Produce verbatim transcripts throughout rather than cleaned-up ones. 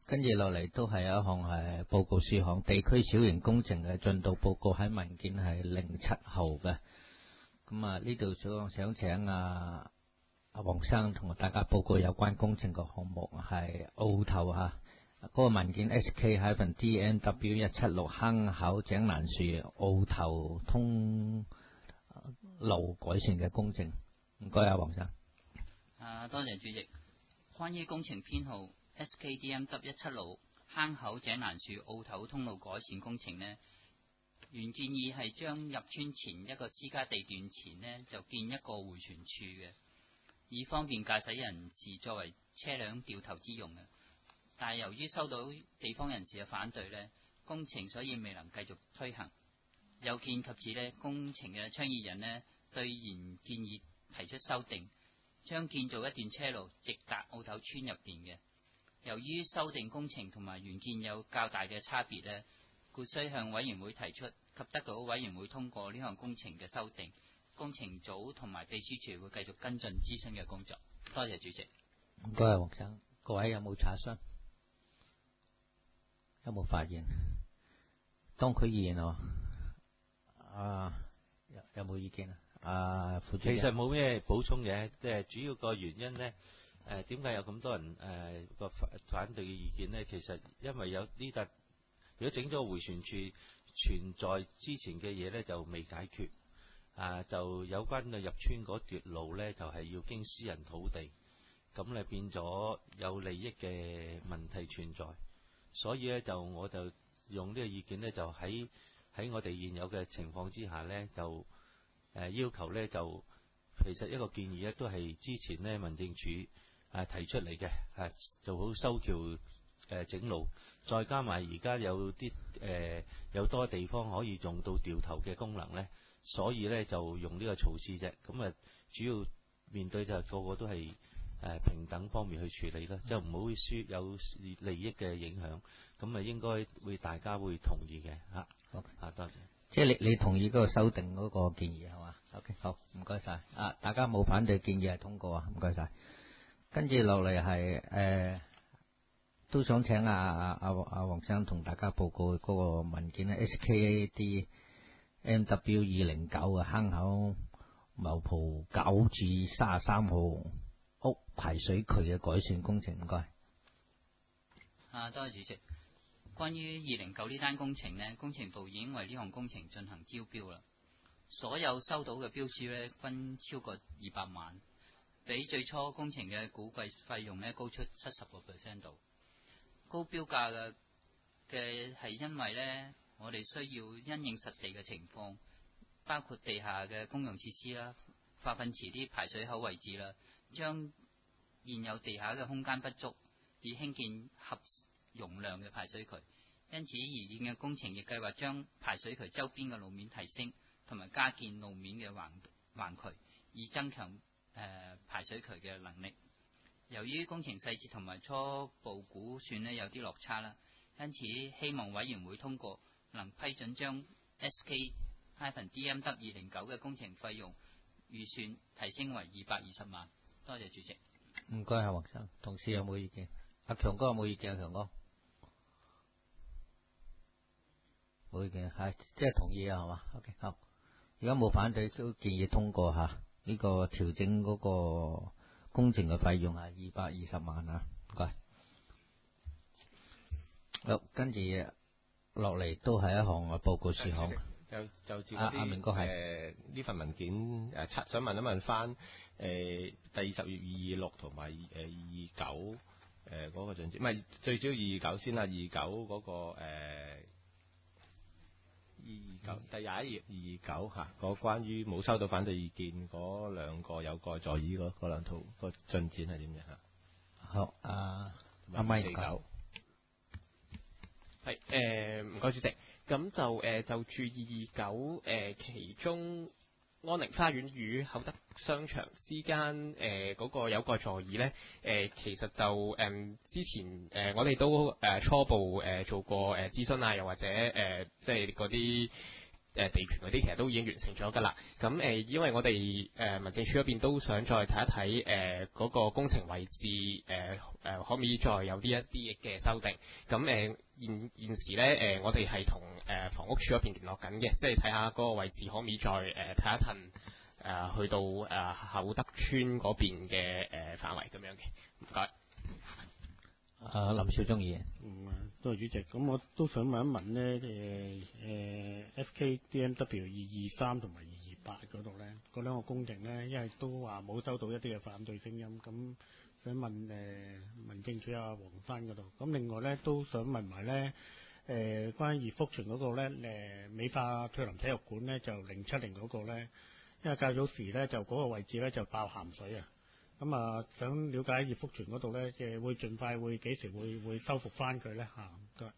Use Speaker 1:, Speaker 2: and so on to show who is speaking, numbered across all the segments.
Speaker 1: 跟住落嚟都係一項係報告事項，地區小型工程嘅進度報告喺文件係零七號嘅。咁啊，呢度想想請啊阿黃生同大家報告有關工程嘅項目係澳頭嚇，嗰、那個文件 S K D M W 一七六坑口井欄樹澳頭通路改善嘅工程。唔該啊，黃生。
Speaker 2: 啊，多謝主席。關於工程編號 S K D M W 一七六坑口井欄樹澳頭通路改善工程呢，原建議係將入村前一個私家地段前呢，就建一個迴旋處嘅，以方便駕駛人士作為車輛掉頭之用嘅。但係由於收到地方人士嘅反對呢，工程所以未能繼續推行。有見及此呢，工程嘅倡議人呢，對原建議提出修訂，將建造一段車路直達澳頭村入邊嘅。由於修訂工程同埋原建有較大嘅差別呢，故須向委員會提出及得到委員會通過呢項工程嘅修訂。工程組同埋秘書處會繼續跟進諮詢嘅工作。多謝主席。
Speaker 1: 唔該啊，黃生。各位有冇查詢？有冇發言？當區議員啊，啊有有冇意見啊？啊，副主任。
Speaker 3: 其實冇咩補充嘅，即係主要個原因呢。誒點解有咁多人誒個、呃、反反對嘅意見呢？其實因為有呢笪，如果整咗個迴旋處存在之前嘅嘢呢，就未解決。啊，就有關嘅入村嗰段路呢，就係、是、要經私人土地，咁咧變咗有利益嘅問題存在。所以呢，就我就用呢個意見呢，就喺喺我哋現有嘅情況之下呢，就誒、呃、要求呢，就其實一個建議呢，都係之前呢民政處啊提出嚟嘅，啊做好修橋誒、呃、整路，再加埋而家有啲誒、呃、有多地方可以用到掉頭嘅功能呢，所以呢就用呢個措施啫。咁啊主要面對就係個個都係誒、呃、平等方面去處理啦，即係唔好輸有利益嘅影響。咁啊應該會大家會同意嘅嚇。好啊，多謝。
Speaker 1: 即係你你同意嗰個修訂嗰個建議係嘛 ？OK， 好，唔該晒。啊，大家冇反對建議係通過啊，唔該晒。跟住落嚟係誒，都想請阿阿阿阿黃生同大家報告嗰個文件咧 ，S K D M W 二零九啊，坑口茂浦九至三十三號屋排水渠嘅改善工程，唔該。
Speaker 2: 啊，多謝主席。關於二零九呢單工程呢，工程部已經為呢項工程進行招標啦。所有收到嘅標書呢，均超過二百萬。比最初工程嘅估計費用咧高出七十個 percent 度。高標價嘅嘅係因為咧，我哋需要因應實地嘅情況，包括地下嘅公用設施啦、化糞池啲排水口位置啦，將現有地下嘅空間不足，以興建合容量嘅排水渠。因此，而現嘅工程亦計劃將排水渠周邊嘅路面提升，同埋加建路面嘅橫橫渠，以增強誒、呃、排水渠嘅能力。由於工程細節同埋初步估算呢有啲落差啦，因此希望委員會通過能批准將 S K D M W 二零九嘅工程費用預算提升為二百二十萬。多謝主席。
Speaker 1: 唔該，阿黃生，同事有冇意見？阿強哥有冇意見？阿強哥冇意見，係即係同意啊，係嘛 ？OK， 好。而家冇反對，都建議通過吓。呢個調整嗰個工程嘅費用係二百二十萬啊，唔該。好，跟住落嚟都係一項嘅報告事項。
Speaker 4: 就就照
Speaker 1: 阿阿明哥係
Speaker 4: 誒呢份文件誒、呃，想問一問翻誒、呃、第十月二二六同埋誒二二九誒嗰個進展，唔係最少二二九先啦，二九嗰個誒。呃二二九第廿一頁二二九嚇，嗰關於冇收到反對意見嗰兩個有蓋座椅嗰嗰兩套個進展係點樣嚇？
Speaker 1: 好，阿阿咪九
Speaker 5: 係誒唔該主席，咁就誒、呃、就住二二九誒其中安寧花園與厚德商場之間誒嗰個有蓋座椅咧，誒、呃、其實就誒、呃、之前誒、呃、我哋都誒、呃、初步誒、呃、做過誒諮詢啊，又或者誒、呃、即係嗰啲誒地權嗰啲，其實都已經完成咗㗎啦。咁誒、呃，因為我哋誒、呃、民政處嗰邊都想再睇一睇誒嗰個工程位置誒誒、呃呃，可唔可以再有啲一啲嘅修訂？咁誒、呃、現現時咧誒、呃，我哋係同誒房屋署嗰邊聯絡緊嘅，即係睇下嗰個位置可唔可以再誒睇一騰誒去到誒、呃、厚德村嗰邊嘅誒範圍咁樣嘅。唔該。
Speaker 1: 啊，林少忠議員。
Speaker 6: 嗯，多謝主席。咁我都想問一問咧，誒、呃、誒 F K D M W 二二三同埋二二八嗰度咧，嗰兩個工程咧，因為都話冇收到一啲嘅反對聲音，咁想問誒、呃、民政處阿黃生嗰度。咁另外咧，都想問埋咧，誒、呃、關於葉福全嗰個咧，誒、呃、美化退林體育館咧，就零七零嗰個咧，因為較早時咧就嗰個位置咧就爆鹹水啊。咁啊，想了解葉福全嗰度咧，嘅會盡快會幾時會會修復翻佢咧嚇？唔該。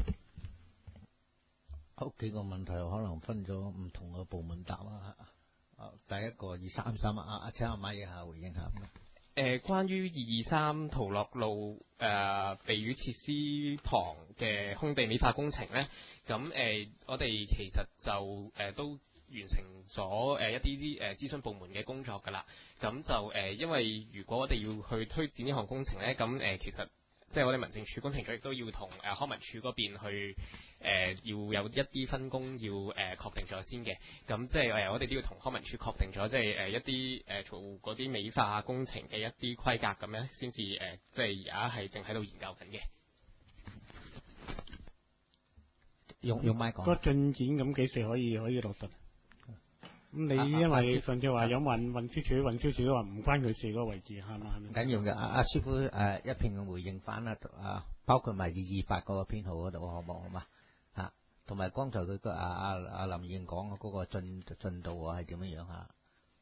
Speaker 1: 好幾個問題可能分咗唔同嘅部門答啦。啊，第一個二三三啊，阿請阿馬以下回應下。誒、
Speaker 5: 呃，關於二二三陶樂路誒、呃、避雨設施旁嘅空地美化工程咧，咁誒、呃、我哋其實就誒、呃、都完成咗誒一啲啲誒諮詢部門嘅工作㗎啦。咁就誒、呃，因為如果我哋要去推展呢項工程咧，咁誒、呃、其實即係我哋民政處工程組亦都要同誒、呃、康文署嗰邊去誒、呃、要有一啲分工要誒、呃、確定咗先嘅。咁即係誒我哋都要同康文署確定咗，即係誒一啲誒、呃、做嗰啲美化工程嘅一啲規格咁樣，先至誒即係而家係正喺度研究緊嘅。
Speaker 1: 用用麥講。
Speaker 6: 個進展咁幾時可以可以落實？咁你因為上次話有運運輸署，運輸署都話唔關佢事嗰個位置係嘛？
Speaker 1: 唔緊要嘅，阿阿師傅誒一片嘅回應翻啦，啊包括埋二二八嗰個編號嗰度好唔好啊嘛？嚇，同埋剛才佢個阿阿阿林議員講嗰個進進度係點樣樣嚇？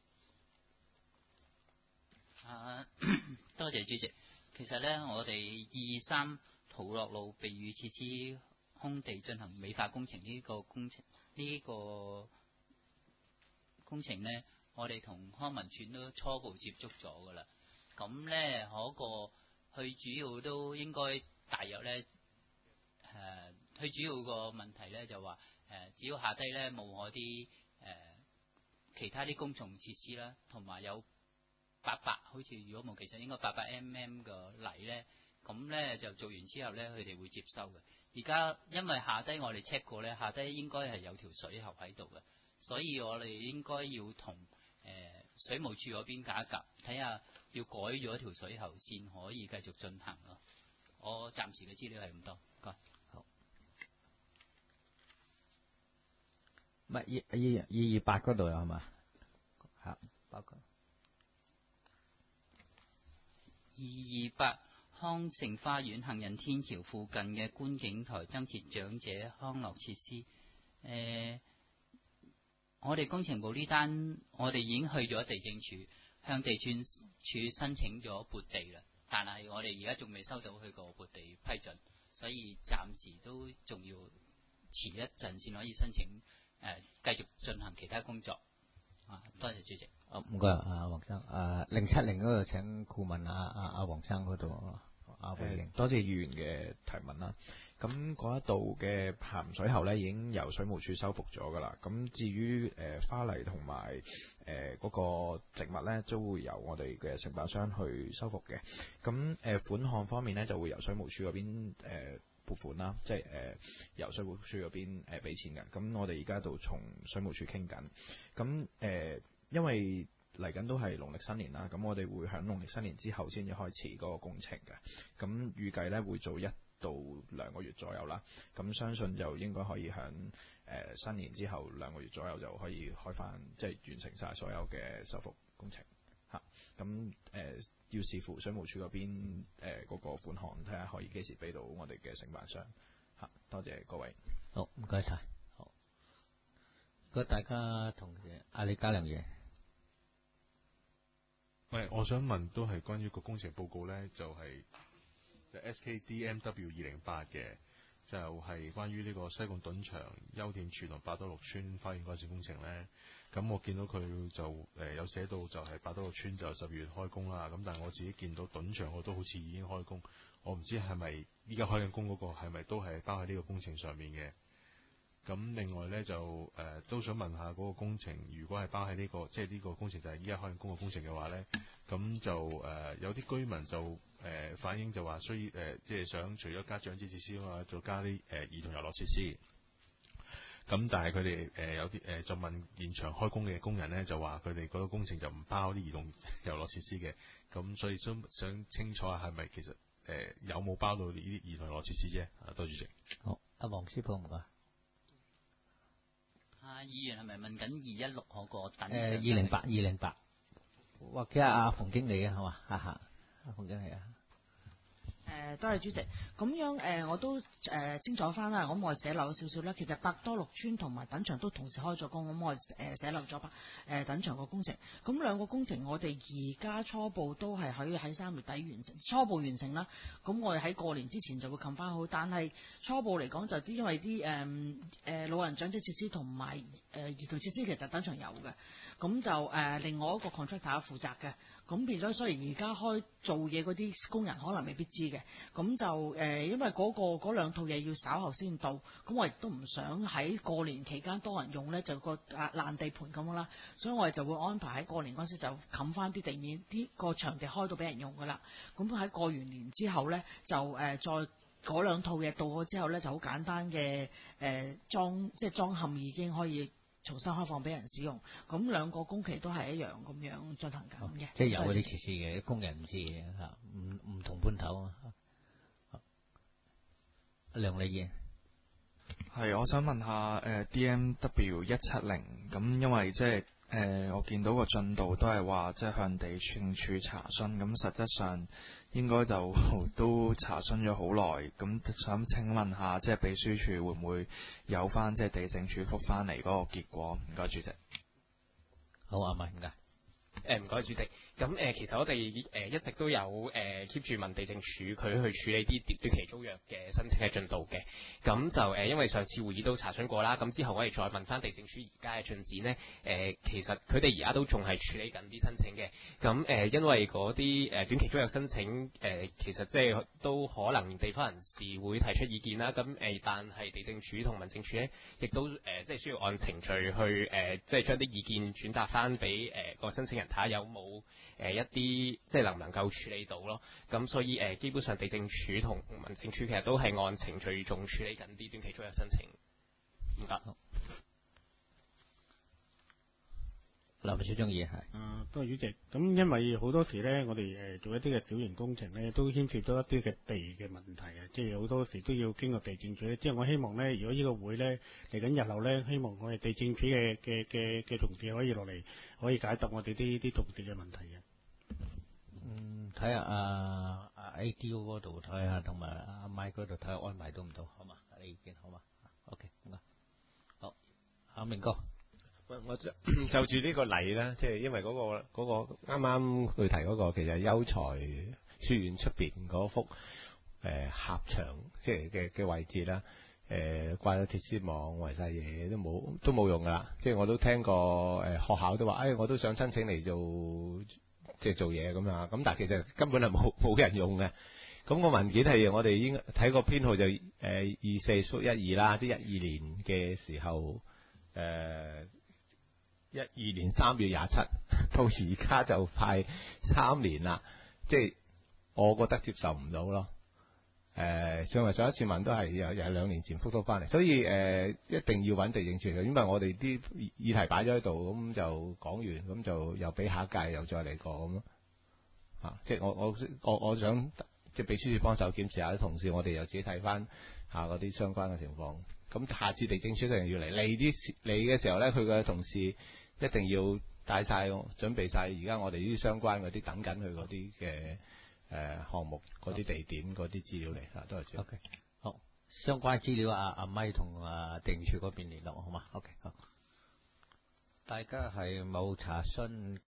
Speaker 2: 啊，多謝主席。其實咧，我哋二二三陶樂路避雨設施空地進行美化工程呢個工程呢、這個。工程呢，我哋同康文署都初步接觸咗噶啦。咁呢，嗰、那個佢主要都應該大約呢，誒、呃，佢主要個問題呢就話誒、呃，只要下低呢冇嗰啲誒其他啲公眾設施啦，同埋有八百，好似如果冇其實應該八百 mm 嘅泥呢，咁呢就做完之後呢，佢哋會接收嘅。而家因為下低我哋 check 過呢，下低應該係有條水喉喺度嘅。所以我哋應該要同誒、呃、水務署嗰邊夾一夾，睇下要改咗條水喉先可以繼續進行咯。我暫時嘅資料係咁多，該好。
Speaker 1: 唔係二二二二八嗰度有嘛？嚇，包括
Speaker 2: 二二八康城花園行人天橋附近嘅觀景台增設長者康樂設施，誒、呃。我哋工程部呢單，我哋已經去咗地政處，向地政處申請咗撥地啦。但係我哋而家仲未收到佢個撥地批准，所以暫時都仲要遲一陣先可以申請誒、呃、繼續進行其他工作。啊，多謝主席。
Speaker 1: 啊，唔該，阿黃生，誒零七零嗰度請顧問阿阿阿黃生嗰度阿回應。
Speaker 7: 多謝議員嘅提問啦。咁嗰一度嘅鹹水喉咧已經由水務署修復咗㗎啦。咁至於誒、呃、花泥同埋誒嗰個植物咧，都會由我哋嘅承辦商去修復嘅。咁誒、呃、款項方面咧，就會由水務署嗰邊誒、呃、撥款啦，即係誒、呃、由水務署嗰邊誒俾錢嘅。咁我哋而家度從水務署傾緊。咁誒、呃、因為嚟緊都係農曆新年啦，咁我哋會喺農曆新年之後先至開始嗰個工程嘅。咁預計咧會做一到兩個月左右啦，咁相信就應該可以喺誒、呃、新年之後兩個月左右就可以開翻，即係完成晒所有嘅修復工程嚇。咁誒、呃、要視乎水務署嗰邊誒嗰、呃那個款項，睇下可以幾時俾到我哋嘅承辦商嚇。多謝各位。
Speaker 1: 好，唔該晒。好，如果大家同意，阿李嘉良嘢。
Speaker 8: 喂，我想問都係關於個工程報告咧，就係、是。S K D M W 二零八嘅就係、是、關於呢個西貢墩場休憩處同八多六村花園改善工程咧。咁我見到佢就誒、呃、有寫到就係八多六村就十二月開工啦。咁但係我自己見到墩場我都好似已經開工，我唔知係咪依家開緊工嗰個係咪都係包喺呢個工程上面嘅。 咁另外咧就誒、呃、都想問下嗰個工程，如果係包喺呢、這個即係呢個工程就係依家開緊工嘅工程嘅話咧，咁就誒、呃、有啲居民就誒、呃、反映就話需誒、呃、即係想除咗加長者設施啊嘛，再加啲誒、呃、兒童遊樂設施。咁但係佢哋誒有啲誒、呃、就問現場開工嘅工人咧，就話佢哋嗰個工程就唔包啲兒童遊樂設施嘅。咁所以想想清楚下係咪其實誒、呃、有冇包到呢啲兒童遊樂設施啫？啊，多謝主席。
Speaker 1: 好，阿黃師傅唔該。
Speaker 2: 啊，議員係咪問緊二一六嗰個等？
Speaker 1: 誒，二零八二零八，或者阿馮經理啊，係嘛？哈哈，阿馮經理啊。
Speaker 9: 誒，多謝主席。咁樣誒、呃，我都誒、呃、清楚翻啦。咁我寫漏少少啦。其實百多綠村同埋等場都同時開咗工，咁我誒寫漏咗百誒等場個工程。咁兩個工程我哋而家初步都係可以喺三月底完成，初步完成啦。咁我哋喺過年之前就會冚翻好。但係初步嚟講就啲因為啲誒誒老人長者設施同埋誒兒童設施其實等場有嘅。咁就誒、呃、另外一個 contractor 負責嘅。咁變咗，所以而家開做嘢嗰啲工人可能未必知嘅。咁就誒、呃，因為嗰、嗰個嗰兩套嘢要稍後先到，咁我亦都唔想喺過年期間多人用呢，就個啊爛地盤咁樣啦。所以我哋就會安排喺過年嗰時就冚翻啲地面，啲個場地開到俾人用噶啦。咁喺過完年之後呢，就誒、呃、再嗰兩套嘢到咗之後呢，就好簡單嘅誒、呃、裝，即係裝嵌已經可以重新開放俾人使用，咁兩個工期都係一樣咁樣進行緊嘅、哦。
Speaker 1: 即係有嗰啲設施嘅，工人唔知嘅嚇，唔唔同搬頭啊。梁麗燕，
Speaker 7: 係我想問下誒、呃、D M W 一七零，咁因為即係誒我見到個進度都係話即係向地政處查詢，咁實質上應該就都查詢咗好耐，咁想請問下即係秘書處會唔會有翻即係地政處覆翻嚟嗰個結果？唔該主席。
Speaker 1: 好啊，唔該。
Speaker 5: 誒唔該主席。咁誒、呃，其實我哋誒、呃、一直都有誒 keep 住問地政署佢去處理啲短期租約嘅申請嘅進度嘅。咁就誒、呃，因為上次會議都查詢過啦，咁之後我哋再問翻地政署而家嘅進展呢。誒、呃，其實佢哋而家都仲係處理緊啲申請嘅。咁誒、呃，因為嗰啲誒短期租約申請誒、呃，其實即係都可能地方人士會提出意見啦。咁誒、呃，但係地政署同民政處咧，亦都誒、呃、即係需要按程序去誒、呃，即係將啲意見轉達翻俾誒個申請人睇下有冇。誒、呃、一啲即係能唔能夠處理到咯，咁所以誒、呃、基本上地政署同民政處其實都係按程序仲處理緊啲短期租約申請。唔該。
Speaker 1: 林小中議係。
Speaker 6: 啊，多謝主席。咁因為好多時咧，我哋誒做一啲嘅小型工程咧，都牽涉到一啲嘅地嘅問題啊，即係好多時都要經過地政處咧。即係我希望咧，如果呢個會咧嚟緊日後咧，希望我哋地政處嘅嘅嘅嘅同事可以落嚟，可以解答我哋啲啲同事嘅問題嘅。
Speaker 1: 嗯，睇下阿阿 A D O 嗰度睇下，同埋阿 Mike 嗰度睇下安排到唔到，好嘛？你意見好嘛 ？OK， 唔該。好，阿明哥。
Speaker 4: 喂，我就就住呢個例啦，即係因為嗰、嗰個嗰、嗰個啱啱佢提嗰、嗰個，其實係優才書院出邊嗰幅誒狹牆，即係嘅嘅位置啦。誒、呃、掛咗鐵絲網圍晒嘢，都冇都冇用噶啦。即係我都聽過誒、呃、學校都話，誒、哎、我都想申請嚟做即係做嘢咁啊。咁但係其實根本係冇冇人用嘅。咁、個文件係我哋應該睇個編號就誒二四縮一二啦，即係一二年嘅時候誒。呃一二年三月廿七到而家就快三年啦，即係我覺得接受唔到咯。誒、呃，上回上一次問都係又又係兩年前覆到翻嚟，所以誒、呃、一定要揾地政處嘅，因為我哋啲議題擺咗喺度，咁就講完，咁就又俾下一屆又再嚟過咁咯。啊，即係我我我我想即係秘書處幫手檢視下啲同事，我哋又自己睇翻下嗰啲相關嘅情況。咁下次地政處一定要嚟嚟啲嚟嘅時候咧，佢嘅同事一定要帶晒準備晒而家我哋呢啲相關嗰啲等緊佢嗰啲嘅誒項目嗰啲地點嗰啲資料嚟啊，多謝主。
Speaker 1: OK， 好，相關資料阿阿咪同阿地政處嗰邊聯絡好嘛 ？OK， 好，大家係冇查詢。